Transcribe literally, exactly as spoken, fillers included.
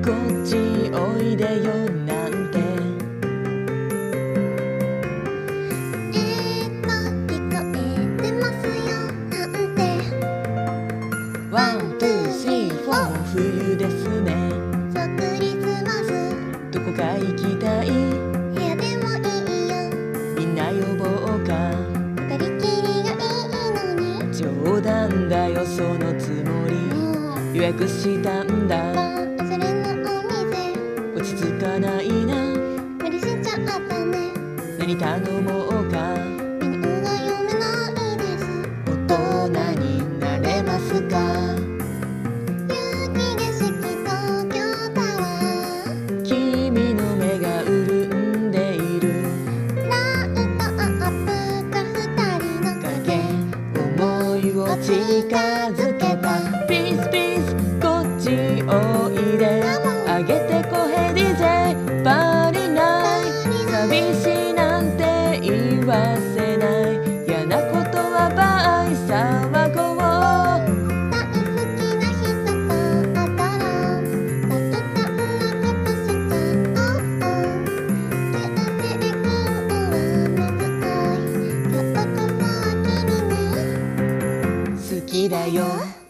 こっちおいでよなんてえーっと聞こえてますよなんてワン、ツー、スリー、フォー冬ですねそうクリスマスどこか行きたい部屋でもいいよみんな呼ぼうか二人きりがいいのに冗談だよそのつもりもう予約したんだおしゃれなお店落ち着かないな無理しちゃったね何頼もうかメニューが読めないです大人になれますか雪景色東京タワー君の目が潤んでいるライトアップか二人の影思いを近づけたピースピースこっちおいであげてこへディージェーバリナイ寂しいなんて言わせない嫌なことはバイ騒ごう大好きな人と会ったら大胆なことしちゃおう旧制服は短い今日こそは君に好きだよ